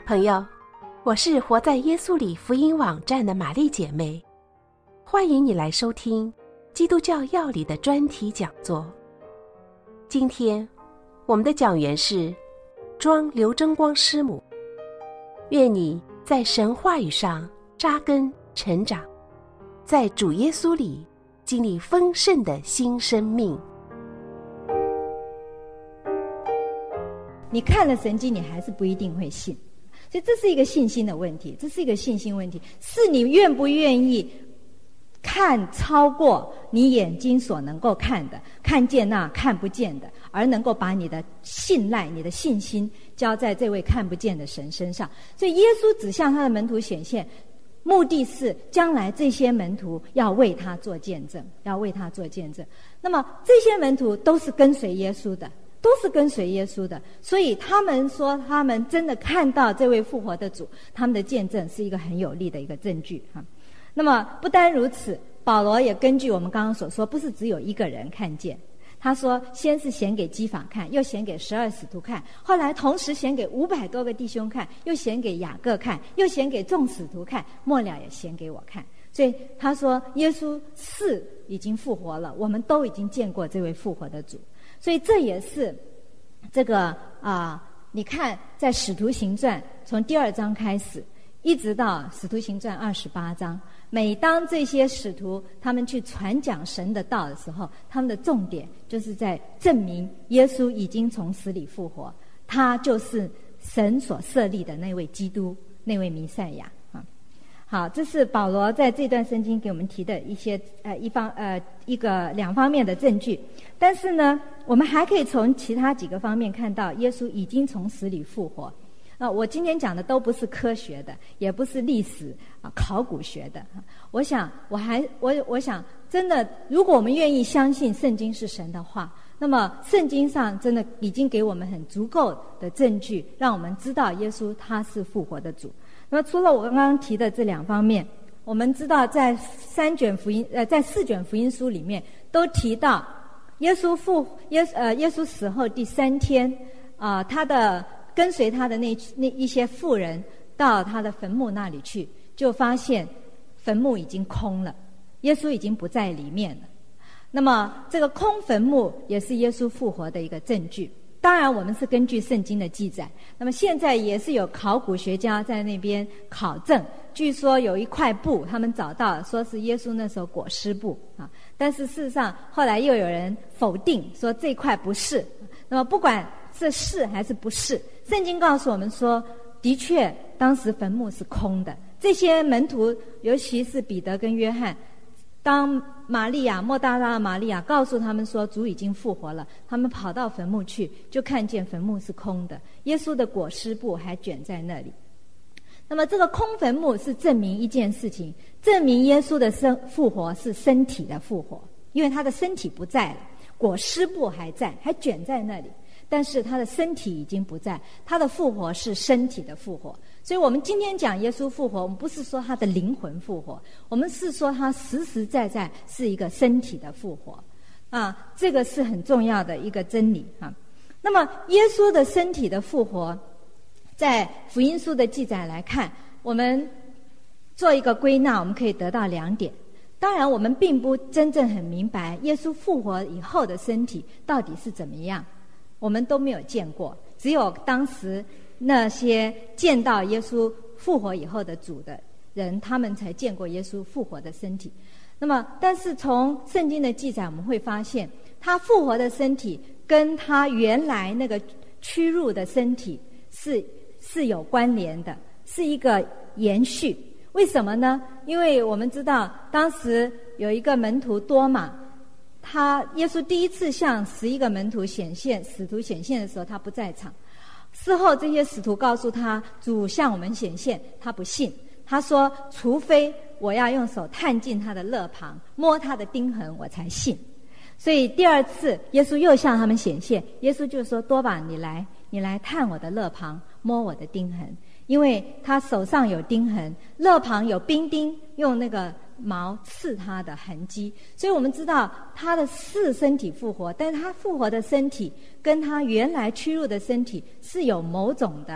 朋友，我是活在耶稣里福音网站的玛丽姐妹，欢迎你来收听基督教要理的专题讲座。今天我们的讲员是庄刘真光师母，愿你在神话语上扎根成长，在主耶稣里经历丰盛的新生命。 你看了神经，你还是不一定会信，所以这是一个信心的问题，是你愿不愿意看超过你眼睛所能够看的，看见那看不见的，而能够把你的信赖、你的信心交在这位看不见的神身上。所以耶稣只向他的门徒显现，目的是将来这些门徒要为他做见证，那么这些门徒都是跟随耶稣的，所以他们说他们真的看到这位复活的主，他们的见证是一个很有力的一个证据。那么不单如此，保罗也根据我们刚刚所说，不是只有一个人看见，他说先是显给基法看，又显给12使徒看，后来同时显给500多个弟兄看，又显给雅各看，又显给众使徒看，末了也显给我看。所以他说耶稣是已经复活了，我们都已经见过这位复活的主。所以这也是这个你看在使徒行传从第2章开始一直到使徒行传28章，每当这些使徒他们去传讲神的道的时候，他们的重点就是在证明耶稣已经从死里复活，他就是神所设立的那位基督，那位弥赛亚。好，这是保罗在这段圣经给我们提的一些两方面的证据。但是呢，我们还可以从其他几个方面看到耶稣已经从死里复活。我今天讲的都不是科学的，也不是历史考古学的。我想真的，如果我们愿意相信圣经是神的话，那么圣经上真的已经给我们很足够的证据，让我们知道耶稣他是复活的主。那么除了我刚刚提的这2方面，我们知道在4卷福音书里面都提到耶稣死后第3天他的跟随他的那一些妇人到他的坟墓那里去，就发现坟墓已经空了，耶稣已经不在里面了。那么这个空坟墓也是耶稣复活的一个证据。当然我们是根据圣经的记载，那么现在也是有考古学家在那边考证，据说有一块布他们找到说是耶稣那时候裹尸布但是事实上后来又有人否定说这块不是。那么不管这是还是不是，圣经告诉我们说的确当时坟墓是空的。这些门徒尤其是彼得跟约翰，当莫大拉的玛利亚告诉他们说主已经复活了，他们跑到坟墓去，就看见坟墓是空的，耶稣的裹尸布还卷在那里。那么这个空坟墓是证明一件事情，证明耶稣的复活是身体的复活，因为他的身体不在了，裹尸布还在，还卷在那里，但是他的身体已经不在，他的复活是身体的复活。所以我们今天讲耶稣复活，我们不是说他的灵魂复活，我们是说他实实在在是一个身体的复活这个是很重要的一个真理那么耶稣的身体的复活，在福音书的记载来看，我们做一个归纳，我们可以得到2点。当然我们并不真正很明白耶稣复活以后的身体到底是怎么样，我们都没有见过，只有当时那些见到耶稣复活以后的主的人，他们才见过耶稣复活的身体。那么但是从圣经的记载我们会发现，他复活的身体跟他原来那个屈辱的身体是有关联的，是一个延续。为什么呢？因为我们知道当时有一个门徒多马，耶稣第一次向11个门徒使徒显现的时候，他不在场。事后这些使徒告诉他主向我们显现，他不信，他说除非我要用手探进他的肋旁，摸他的钉痕，我才信。所以第2次耶稣又向他们显现，耶稣就说多马，你来探我的肋旁，摸我的钉痕，因为他手上有钉痕，肋旁有兵丁用那个毛刺他的痕迹。所以我们知道他的身体复活，但是他复活的身体跟他原来屈辱的身体是有某种的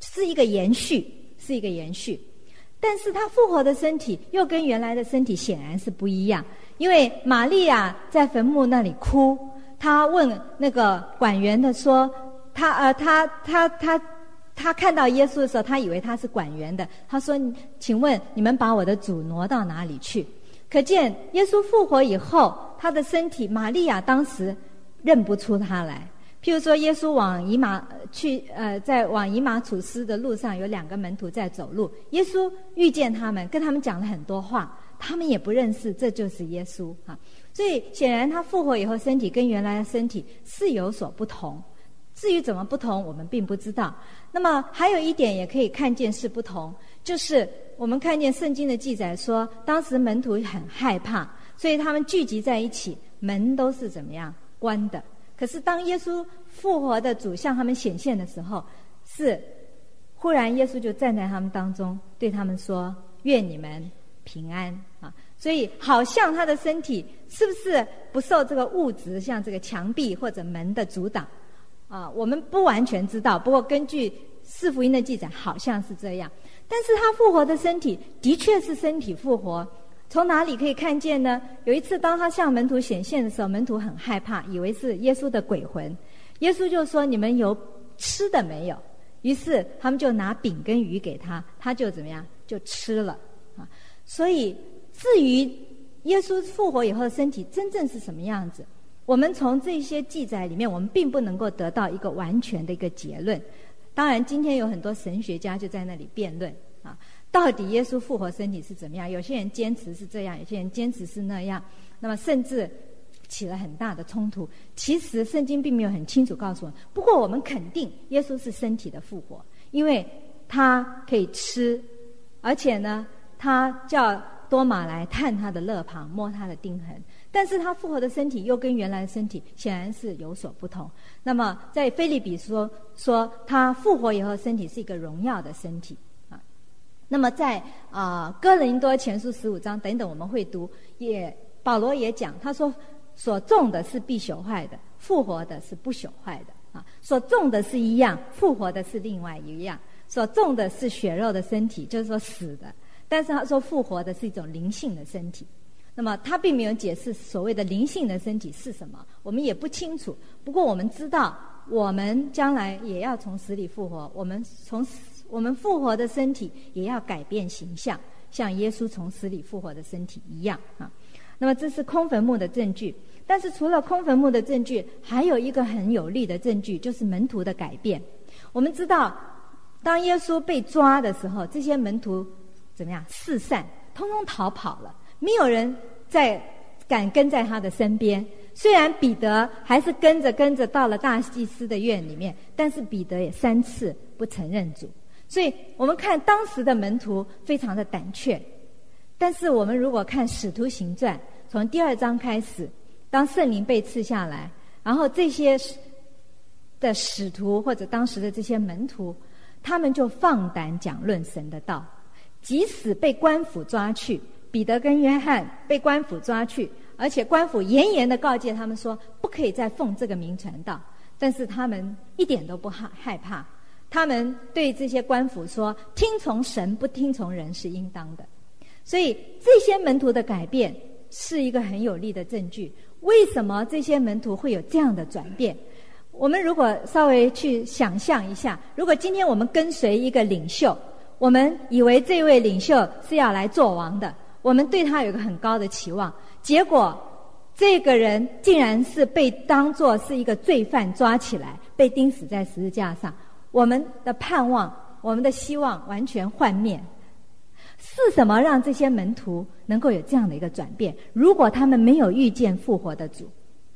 是一个延续，是一个延续。但是他复活的身体又跟原来的身体显然是不一样，因为玛利亚在坟墓那里哭，她问那个管园的说，她看到耶稣的时候，她以为他是管园的，她说：“请问你们把我的主挪到哪里去？”可见耶稣复活以后，他的身体，玛利亚当时认不出他来。譬如说，耶稣在往以马忤斯的路上，有2个门徒在走路，耶稣遇见他们，跟他们讲了很多话，他们也不认识这就是耶稣啊。所以显然他复活以后，身体跟原来的身体是有所不同。至于怎么不同，我们并不知道。那么还有一点也可以看见是不同，就是我们看见圣经的记载说，当时门徒很害怕，所以他们聚集在一起，门都是怎么样关的。可是当耶稣复活的主向他们显现的时候，是忽然耶稣就站在他们当中，对他们说：“愿你们平安啊！”所以好像他的身体是不是不受这个物质，像这个墙壁或者门的阻挡啊？我们不完全知道，不过根据四福音的记载，好像是这样。但是他复活的身体的确是身体复活。从哪里可以看见呢？有一次当他向门徒显现的时候，门徒很害怕，以为是耶稣的鬼魂。耶稣就说：“你们有吃的没有？”于是他们就拿饼跟鱼给他，他就怎么样？就吃了啊。所以至于耶稣复活以后的身体真正是什么样子，我们从这些记载里面，我们并不能够得到一个完全的一个结论。当然今天有很多神学家就在那里辩论啊，到底耶稣复活身体是怎么样？有些人坚持是这样，有些人坚持是那样，那么甚至起了很大的冲突。其实圣经并没有很清楚告诉我们，不过我们肯定耶稣是身体的复活，因为他可以吃，而且呢他叫多马来探他的肋旁，摸他的钉痕。但是他复活的身体又跟原来的身体显然是有所不同。那么在腓立比说他复活以后身体是一个荣耀的身体啊。那么在哥林多前书15章等等我们会读，保罗也讲，他说所种的是必朽坏的，复活的是不朽坏的啊。所种的是一样，复活的是另外一样。所种的是血肉的身体，就是说死的，但是他说复活的是一种灵性的身体。那么他并没有解释所谓的灵性的身体是什么，我们也不清楚。不过我们知道，我们将来也要从死里复活，我们复活的身体也要改变形象，像耶稣从死里复活的身体一样啊。那么这是空坟墓的证据。但是除了空坟墓的证据，还有一个很有力的证据，就是门徒的改变。我们知道，当耶稣被抓的时候，这些门徒怎么样？四散，通通逃跑了。没有人敢跟在他的身边。虽然彼得还是跟着到了大祭司的院里面，但是彼得也3次不承认主。所以我们看当时的门徒非常的胆怯。但是我们如果看使徒行传，从第2章开始，当圣灵被赐下来，然后这些的使徒或者当时的这些门徒，他们就放胆讲论神的道，即使被官府抓去，彼得跟约翰被官府抓去，而且官府严严的告诫他们说，不可以再奉这个名传道。但是他们一点都不害怕，他们对这些官府说，听从神不听从人是应当的。所以这些门徒的改变是一个很有力的证据。为什么这些门徒会有这样的转变？我们如果稍微去想象一下，如果今天我们跟随一个领袖，我们以为这位领袖是要来做王的，我们对他有一个很高的期望，结果这个人竟然是被当作是一个罪犯抓起来，被钉死在十字架上，我们的盼望，我们的希望完全幻灭。是什么让这些门徒能够有这样的一个转变？如果他们没有遇见复活的主，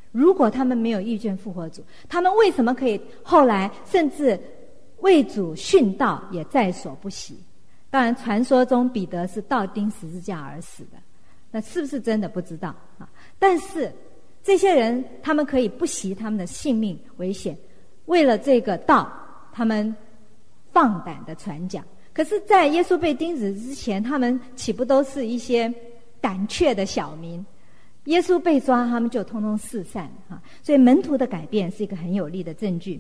他们为什么可以后来甚至为主殉道也在所不惜？当然传说中彼得是倒钉十字架而死的，那是不是真的不知道啊？但是这些人他们可以不惜他们的性命危险，为了这个道他们放胆的传讲。可是在耶稣被钉死之前，他们岂不都是一些胆怯的小民？耶稣被抓，他们就通通四散啊！所以门徒的改变是一个很有力的证据。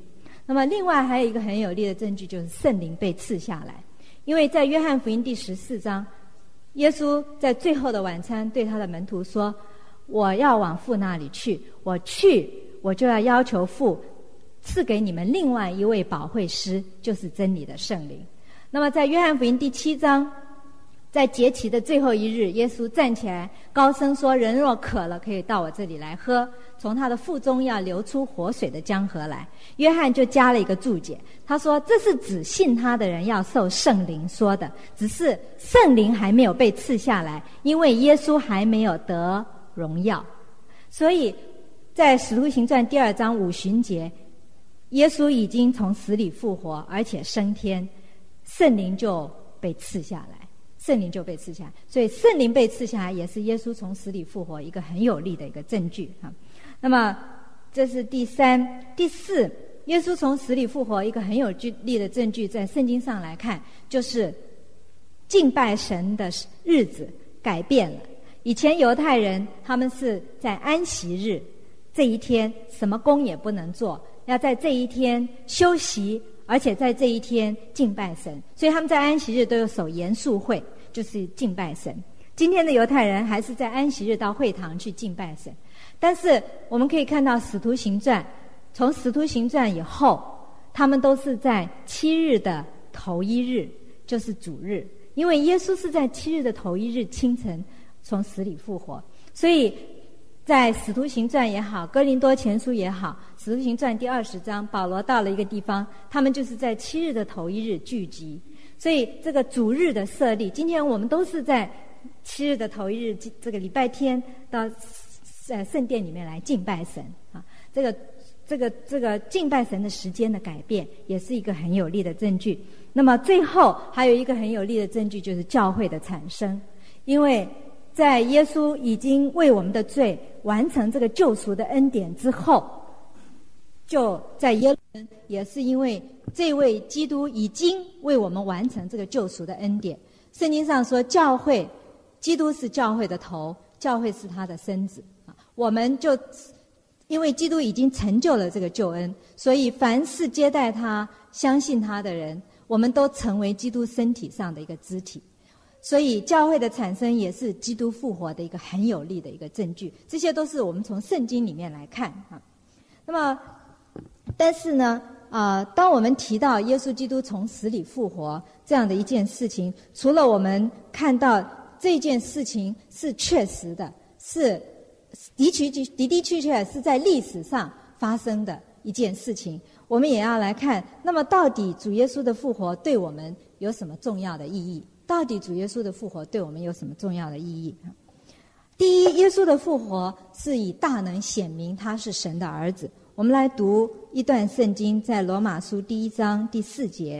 那么另外还有一个很有力的证据，就是圣灵被赐下来。因为在约翰福音第14章，耶稣在最后的晚餐对他的门徒说，我要往父那里去，我就要要求父赐给你们另外一位保惠师，就是真理的圣灵。那么在约翰福音第7章，在节期的最后一日，耶稣站起来高声说，人若渴了，可以到我这里来喝，从他的腹中要流出活水的江河来。约翰就加了一个注解，他说这是指信他的人要受圣灵说的，只是圣灵还没有被赐下来，因为耶稣还没有得荣耀。所以在使徒行传第2章五旬节，耶稣已经从死里复活，而且升天，圣灵就被赐下来。所以圣灵被赐下来也是耶稣从死里复活一个很有力的一个证据。那么这是第3。第4，耶稣从死里复活一个很有力的证据，在圣经上来看，就是敬拜神的日子改变了。以前犹太人他们是在安息日这一天什么工也不能做，要在这一天休息，而且在这一天敬拜神，所以他们在安息日都有守严肃会，就是敬拜神。今天的犹太人还是在安息日到会堂去敬拜神。但是我们可以看到使徒行传，从使徒行传以后，他们都是在7日的头一日，就是主日，因为耶稣是在7日的头一日清晨从死里复活，所以在使徒行传也好，哥林多前书也好，使徒行传第20章，保罗到了一个地方，他们就是在7日的头一日聚集。所以这个主日的设立，今天我们都是在7日的头一日，这个礼拜天到圣殿里面来敬拜神啊。这个敬拜神的时间的改变，也是一个很有力的证据。那么最后还有一个很有力的证据，就是教会的产生。因为在耶稣已经为我们的罪完成这个救赎的恩典之后，就在耶路撒冷，也是因为这位基督已经为我们完成这个救赎的恩典。圣经上说，教会，基督是教会的头，教会是他的身子。我们就因为基督已经成就了这个救恩，所以凡是接待他、相信他的人，我们都成为基督身体上的一个肢体。所以教会的产生也是基督复活的一个很有力的一个证据。这些都是我们从圣经里面来看。那么但是呢当我们提到耶稣基督从死里复活这样的一件事情，除了我们看到这件事情是确实的，是的确是在历史上发生的一件事情，我们也要来看，那么到底主耶稣的复活对我们有什么重要的意义？到底主耶稣的复活对我们有什么重要的意义？第一，耶稣的复活是以大能显明他是神的儿子。我们来读一段圣经，在罗马书第1章第4节。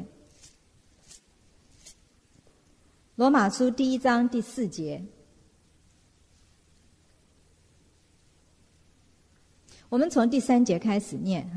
罗马书第1章第4节，我们从第3节开始念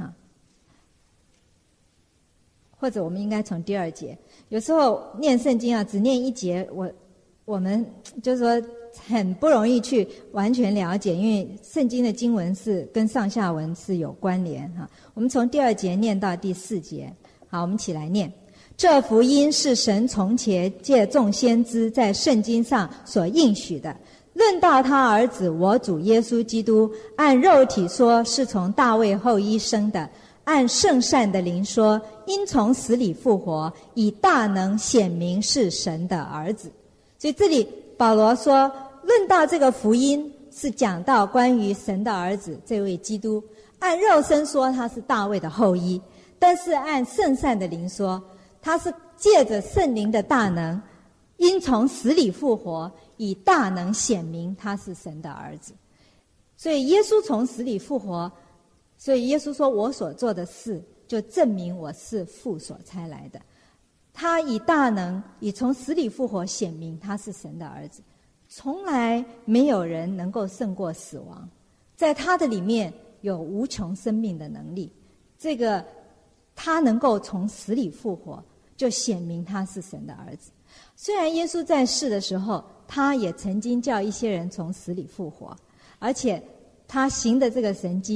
或者我们应该从第2节。有时候念圣经只念1节，我们就是说很不容易去完全了解，因为圣经的经文是跟上下文是有关联我们从第2节念到第4节。好，我们一起来念。这福音是神从前借众先知在圣经上所应许的，论到他儿子我主耶稣基督，按肉体说是从大卫后裔生的，按圣善的灵说因从死里复活，以大能显明是神的儿子。所以这里保罗说，论到这个福音是讲到关于神的儿子这位基督，按肉身说他是大卫的后裔，但是按圣善的灵说他是借着圣灵的大能，因从死里复活，以大能显明他是神的儿子。所以耶稣从死里复活，所以耶稣说我所做的事就证明我是父所差来的。他以大能，以从死里复活显明他是神的儿子。从来没有人能够胜过死亡，在他的里面有无穷生命的能力。这个他能够从死里复活，就显明他是神的儿子。虽然耶稣在世的时候，他也曾经叫一些人从死里复活，而且他行的这个神迹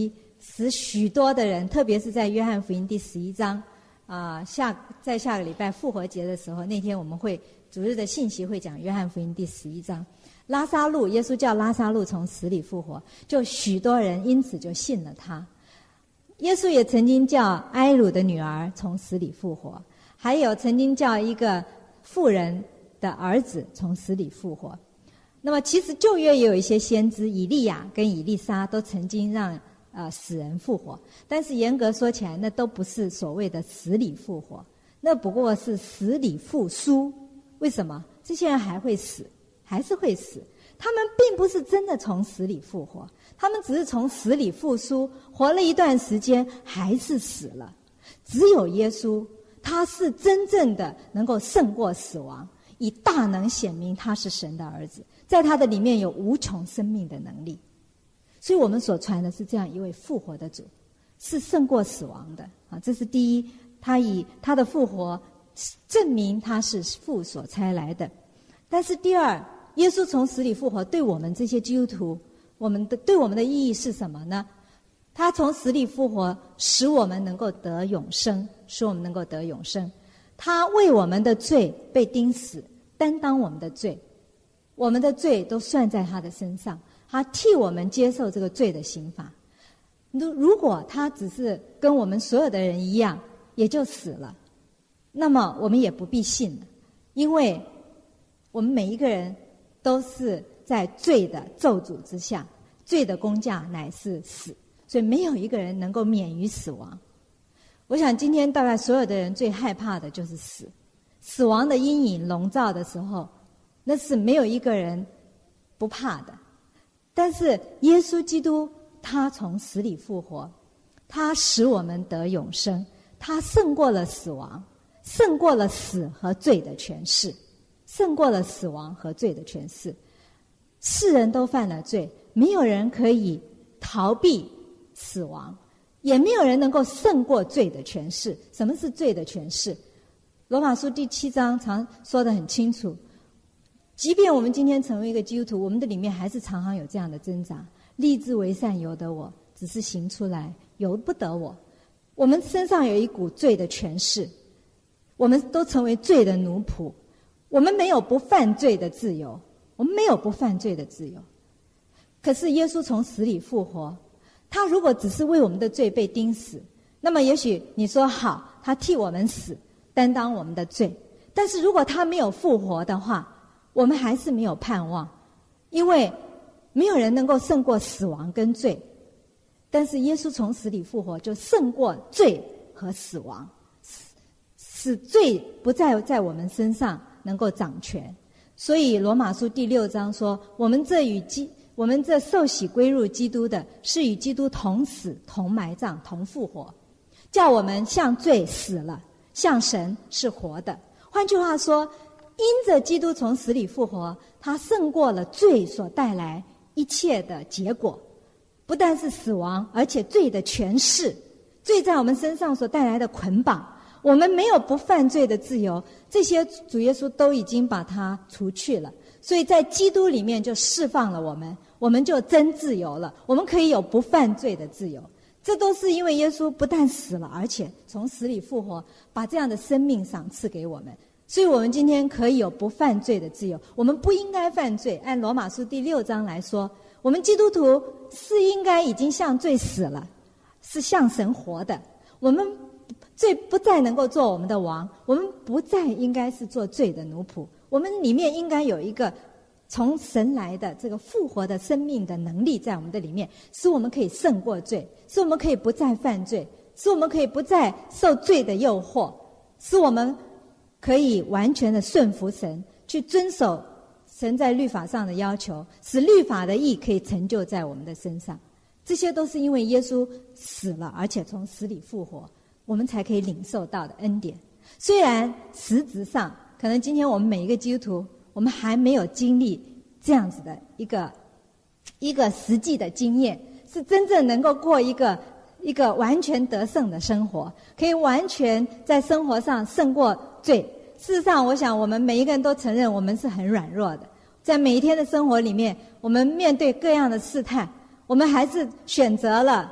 使许多的人，特别是在约翰福音第11章在下个礼拜复活节的时候，那天我们会主日的信息会讲约翰福音第11章。拉撒路，耶稣叫拉撒路从死里复活，就许多人因此就信了他。耶稣也曾经叫埃鲁的女儿从死里复活，还有曾经叫一个妇人的儿子从死里复活。那么其实旧约也有一些先知，以利亚跟以利沙都曾经让死人复活，但是严格说起来，那都不是所谓的死里复活，那不过是死里复苏。为什么？这些人还会死，还是会死，他们并不是真的从死里复活，他们只是从死里复苏，活了一段时间还是死了。只有耶稣，他是真正的能够胜过死亡，以大能显明他是神的儿子，在他的里面有无穷生命的能力。所以我们所传的是这样一位复活的主，是胜过死亡的啊！这是第一，他以他的复活证明他是父所差来的。但是第二，耶稣从死里复活对我们这些基督徒，对我们的意义是什么呢？他从死里复活，使我们能够得永生，使我们能够得永生。他为我们的罪被钉死，担当我们的罪，我们的罪都算在他的身上，他替我们接受这个罪的刑罚。如果他只是跟我们所有的人一样，也就死了，那么我们也不必信了，因为我们每一个人都是在罪的咒诅之下，罪的工价乃是死，所以没有一个人能够免于死亡。我想今天大概所有的人最害怕的就是死，死亡的阴影笼罩的时候，那是没有一个人不怕的。但是耶稣基督他从死里复活，他使我们得永生，他胜过了死亡，胜过了死和罪的权势，胜过了死亡和罪的权势。世人都犯了罪，没有人可以逃避死亡，也没有人能够胜过罪的权势。什么是罪的权势？罗马书第7章常说得很清楚，即便我们今天成为一个基督徒，我们的里面还是常常有这样的挣扎，立志为善由得我，只是行出来由不得我。我们身上有一股罪的权势，我们都成为罪的奴仆，我们没有不犯罪的自由，我们没有不犯罪的自由。可是耶稣从死里复活，他如果只是为我们的罪被钉死，那么也许你说好，他替我们死，担当我们的罪。但是如果他没有复活的话，我们还是没有盼望，因为没有人能够胜过死亡跟罪。但是耶稣从死里复活，就胜过罪和死亡，使罪不再在我们身上能够掌权。所以罗马书第6章说，我们这受洗归入基督的，是与基督同死同埋葬同复活，叫我们向罪死了，向神是活的。换句话说，因着基督从死里复活，他胜过了罪所带来一切的结果，不但是死亡，而且罪的权势，罪在我们身上所带来的捆绑，我们没有不犯罪的自由，这些主耶稣都已经把它除去了。所以在基督里面就释放了我们，我们就真自由了，我们可以有不犯罪的自由。这都是因为耶稣不但死了，而且从死里复活，把这样的生命赏赐给我们。所以我们今天可以有不犯罪的自由，我们不应该犯罪。按罗马书第6章来说，我们基督徒是应该已经向罪死了，是向神活的。我们罪不再能够做我们的王，我们不再应该是做罪的奴仆，我们里面应该有一个从神来的这个复活的生命的能力在我们的里面，使我们可以胜过罪，使我们可以不再犯罪，使我们可以不再受罪的诱惑，使我们可以完全的顺服神，去遵守神在律法上的要求，使律法的义可以成就在我们的身上。这些都是因为耶稣死了，而且从死里复活，我们才可以领受到的恩典。虽然实质上可能今天我们每一个基督徒，我们还没有经历这样子的一个实际的经验，是真正能够过一个完全得胜的生活，可以完全在生活上胜过罪。事实上，我想我们每一个人都承认我们是很软弱的，在每一天的生活里面，我们面对各样的试探，我们还是选择了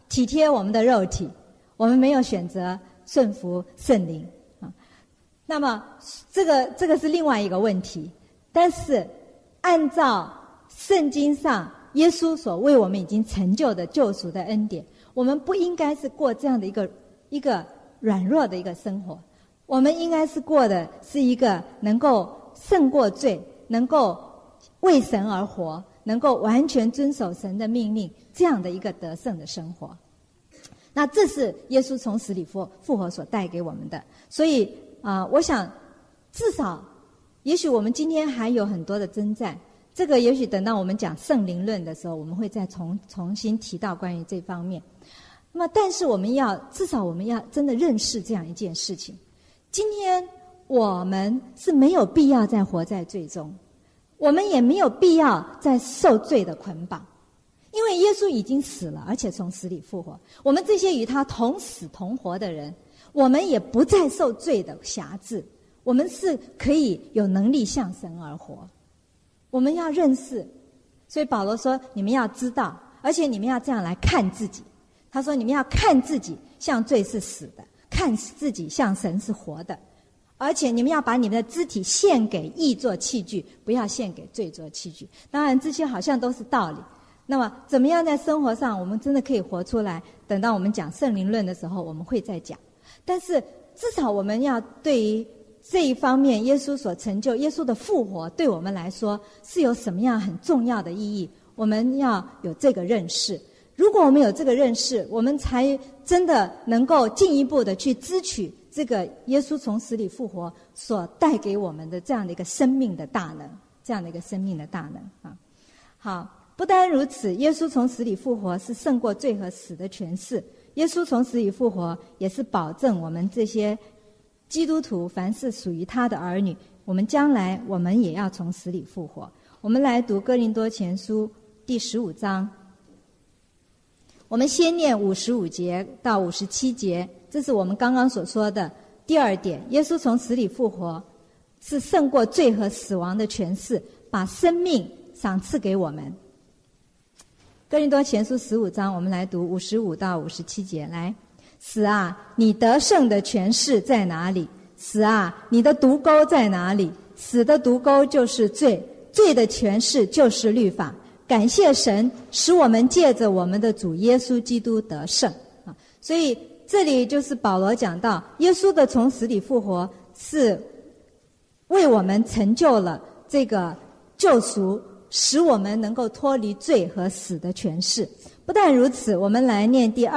体贴我们的肉体，我们没有选择顺服圣灵啊。那么这个是另外一个问题。但是按照圣经上耶稣所为我们已经成就的救赎的恩典，我们不应该是过这样的一个软弱的一个生活，我们应该是过的是一个能够胜过罪，能够为神而活，能够完全遵守神的命令，这样的一个得胜的生活。那这是耶稣从死里复活所带给我们的。所以我想至少也许我们今天还有很多的征战，这个也许等到我们讲圣灵论的时候，我们会再重新提到关于这方面。那么但是至少我们要真的认识这样一件事情，今天我们是没有必要再活在罪中，我们也没有必要再受罪的捆绑，因为耶稣已经死了，而且从死里复活。我们这些与他同死同活的人，我们也不再受罪的辖制，我们是可以有能力向神而活。我们要认识，所以保罗说你们要知道，而且你们要这样来看自己。他说你们要看自己像罪是死的，看自己像神是活的，而且你们要把你们的肢体献给义做器具，不要献给罪做器具。当然这些好像都是道理，那么怎么样在生活上我们真的可以活出来，等到我们讲圣灵论的时候我们会再讲。但是至少我们要对于这一方面耶稣所成就，耶稣的复活对我们来说是有什么样很重要的意义，我们要有这个认识。如果我们有这个认识，我们才真的能够进一步的去支取这个耶稣从死里复活所带给我们的这样的一个生命的大能，这样的一个生命的大能啊。好，不单如此，耶稣从死里复活是胜过罪和死的权势，耶稣从死里复活也是保证我们这些基督徒凡是属于他的儿女，我们将来我们也要从死里复活。我们来读哥林多前书第15章，我们先念55节到57节，这是我们刚刚所说的第二点，耶稣从死里复活是胜过罪和死亡的权势，把生命赏赐给我们。哥林多前书15章，我们来读55到57节。来，死啊，你得胜的权势在哪里？死啊，你的毒钩在哪里？死的毒钩就是罪，罪的权势就是律法。感谢神，使我们借着我们的主耶稣基督得胜啊！所以这里就是保罗讲到，耶稣的从死里复活是为我们成就了这个救赎，使我们能够脱离罪和死的权势。不但如此，我们来念第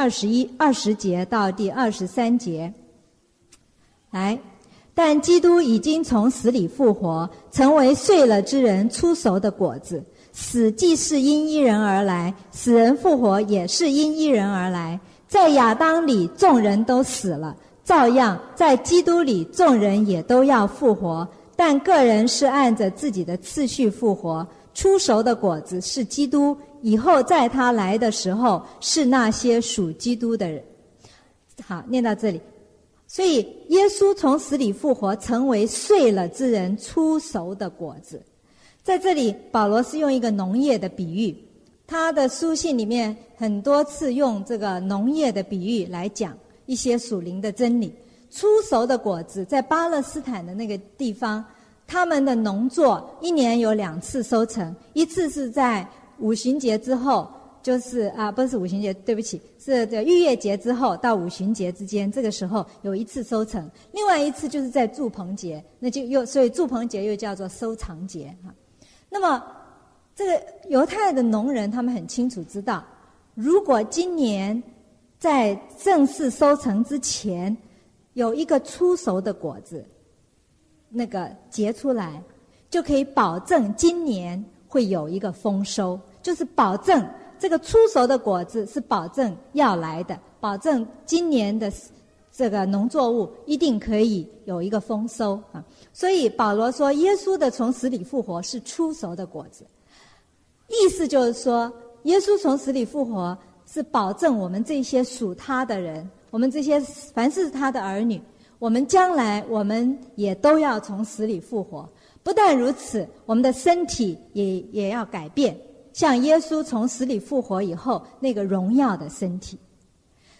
20节到第23节。来，但基督已经从死里复活，成为睡了之人出熟的果子。死既是因一人而来，死人复活也是因一人而来。在亚当里众人都死了，照样在基督里众人也都要复活，但个人是按着自己的次序复活。出熟的果子是基督，以后在他来的时候是那些属基督的人。好，念到这里。所以耶稣从死里复活，成为睡了之人出熟的果子。在这里保罗是用一个农业的比喻，他的书信里面很多次用这个农业的比喻来讲一些属灵的真理。出熟的果子，在巴勒斯坦的那个地方，他们的农作一年有2次收成，一次是在五旬节之后，就是不是五旬节，对不起，是逾越节之后到五旬节之间，这个时候有1次收成，另外一次就是在住棚节，那就所以住棚节又叫做收藏节哈。那么这个犹太的农人他们很清楚知道，如果今年在正式收成之前有一个出熟的果子那个结出来，就可以保证今年会有一个丰收，就是保证这个出熟的果子是保证要来的，保证今年的这个农作物一定可以有一个丰收啊。所以保罗说耶稣的从死里复活是出熟的果子，意思就是说耶稣从死里复活是保证我们这些属他的人，我们这些凡是他的儿女，我们将来我们也都要从死里复活。不但如此，我们的身体也要改变，像耶稣从死里复活以后那个荣耀的身体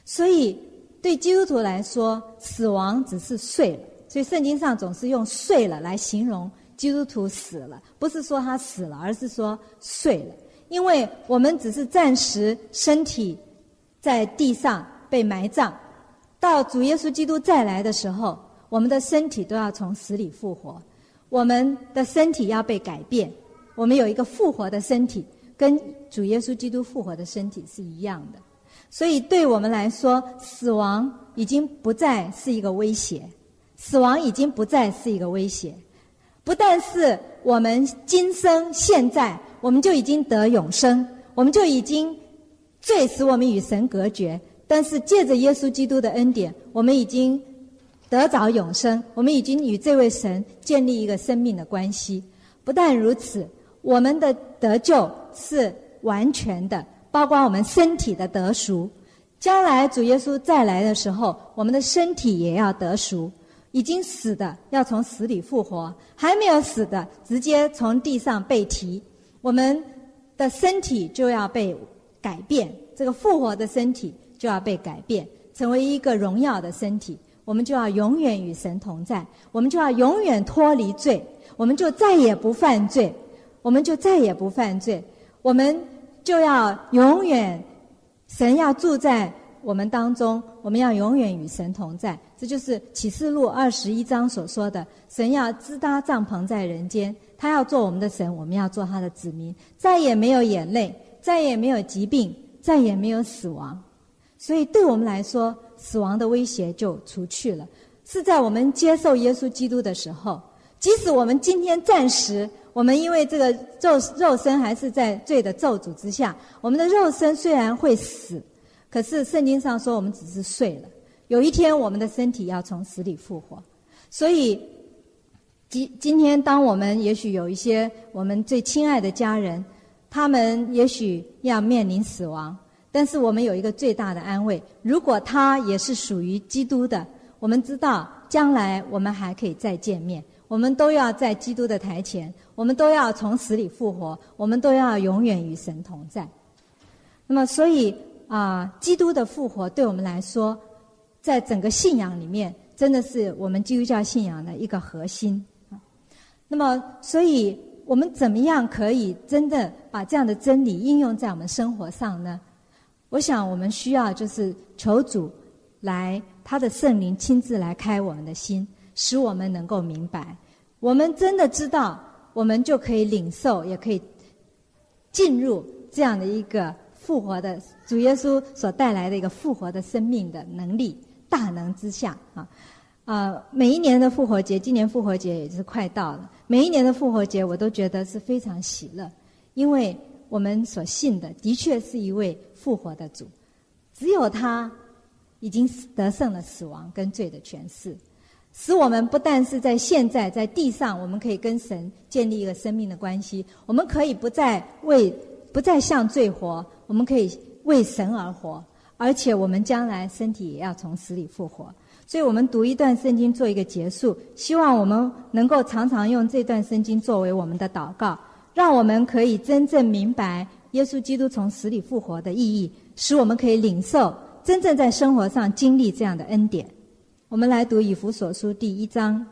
所以对基督徒来说，死亡只是睡了，所以圣经上总是用睡了来形容基督徒死了，不是说他死了，而是说睡了。因为我们只是暂时身体在地上被埋葬，到主耶稣基督再来的时候，我们的身体都要从死里复活，我们的身体要被改变，我们有一个复活的身体，跟主耶稣基督复活的身体是一样的。所以对我们来说，死亡已经不再是一个威胁，死亡已经不再是一个威胁。不但是我们今生现在我们就已经得永生，我们就已经罪使我们与神隔绝，但是借着耶稣基督的恩典，我们已经得着永生，我们已经与这位神建立一个生命的关系。不但如此，我们的得救是完全的，包括我们身体的得赎。将来主耶稣再来的时候，我们的身体也要得赎。已经死的要从死里复活，还没有死的直接从地上被提，我们的身体就要被改变，这个复活的身体就要被改变，成为一个荣耀的身体。我们就要永远与神同在，我们就要永远脱离罪，我们就再也不犯罪，我们就再也不犯罪，我们就要永远，神要住在我们当中，我们要永远与神同在。这就是启示录21章所说的，神要支搭帐篷在人间，他要做我们的神，我们要做他的子民，再也没有眼泪，再也没有疾病，再也没有死亡。所以对我们来说，死亡的威胁就除去了。是在我们接受耶稣基督的时候，即使我们今天暂时，我们因为这个肉身还是在罪的咒诅之下，我们的肉身虽然会死，可是圣经上说我们只是睡了，有一天我们的身体要从死里复活。所以今天当我们也许有一些我们最亲爱的家人，他们也许要面临死亡，但是我们有一个最大的安慰，如果他也是属于基督的，我们知道将来我们还可以再见面，我们都要在基督的台前，我们都要从死里复活，我们都要永远与神同在。那么所以基督的复活对我们来说，在整个信仰里面真的是我们基督教信仰的一个核心。那么所以我们怎么样可以真的把这样的真理应用在我们生活上呢？我想我们需要就是求主来，他的圣灵亲自来开我们的心，使我们能够明白，我们真的知道，我们就可以领受，也可以进入这样的一个复活的主耶稣所带来的一个复活的生命的能力大能之下每一年的复活节，今年复活节也是快到了，每一年的复活节我都觉得是非常喜乐，因为我们所信的的确是一位复活的主，只有他已经得胜了死亡跟罪的权势，使我们不但是在现在在地上我们可以跟神建立一个生命的关系，我们可以不再向罪活，我们可以为神而活，而且我们将来身体也要从死里复活。所以我们读一段圣经做一个结束，希望我们能够常常用这段圣经作为我们的祷告，让我们可以真正明白耶稣基督从死里复活的意义，使我们可以领受真正在生活上经历这样的恩典。我们来读以弗所书第1章，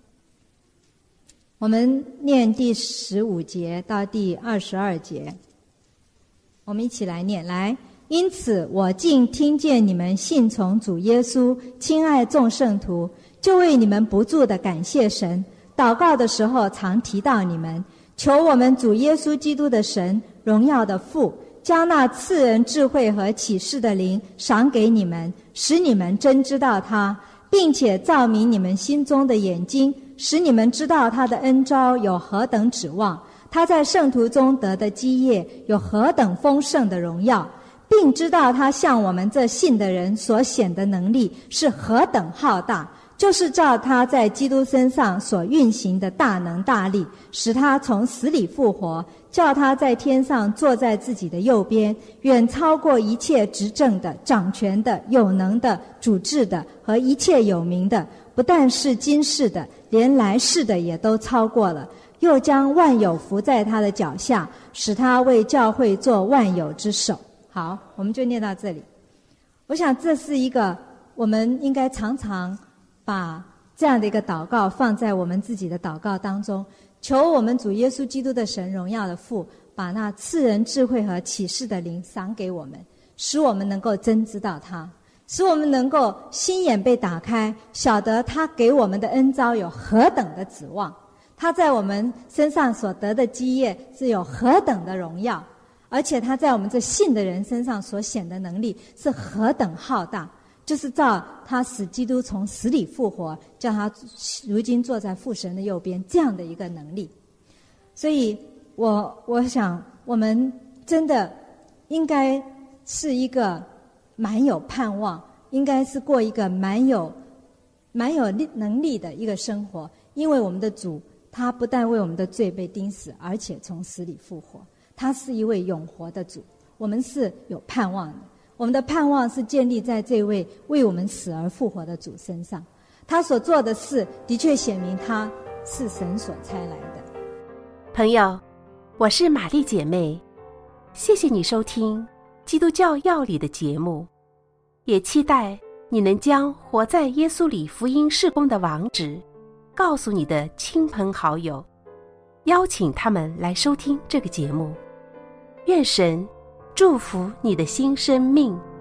我们念第15节到第22节，我们一起来念。来，因此我竟听见你们信从主耶稣，亲爱众圣徒，就为你们不住地感谢神，祷告的时候常提到你们，求我们主耶稣基督的神，荣耀的父，将那赐人智慧和启示的灵赏给你们，使你们真知道他，并且照明你们心中的眼睛，使你们知道他的恩召有何等指望，他在圣徒中得的基业有何等丰盛的荣耀，并知道他向我们这信的人所显的能力是何等浩大，就是照他在基督身上所运行的大能大力，使他从死里复活，叫他在天上坐在自己的右边，远超过一切执政的、掌权的、有能的、主治的和一切有名的，不但是今世的，连来世的也都超过了，又将万有伏在他的脚下，使他为教会做万有之首。好，我们就念到这里。 我想这是一个我们应该常常把这样的一个祷告放在我们自己的祷告当中，求我们主耶稣基督的神荣耀的父把那赐人智慧和启示的灵赏给我们，使我们能够真知道他，使我们能够心眼被打开，晓得他给我们的恩召有何等的指望，他在我们身上所得的基业是有何等的荣耀，而且他在我们这信的人身上所显的能力是何等浩大，就是照他使基督从死里复活，叫他如今坐在父神的右边这样的一个能力。所以我想我们真的应该是一个蛮有盼望，应该是过一个蛮有能力的一个生活，因为我们的主他不但为我们的罪被钉死，而且从死里复活，他是一位永活的主，我们是有盼望的。我们的盼望是建立在这位为我们死而复活的主身上，他所做的事的确显明他是神所差来的。 朋友，我是玛丽姐妹，谢谢你收听基督教要理的节目，也期待你能将活在耶稣里福音事工的网址告诉你的亲朋好友，邀请他们来收听这个节目。愿神祝福你的新生命。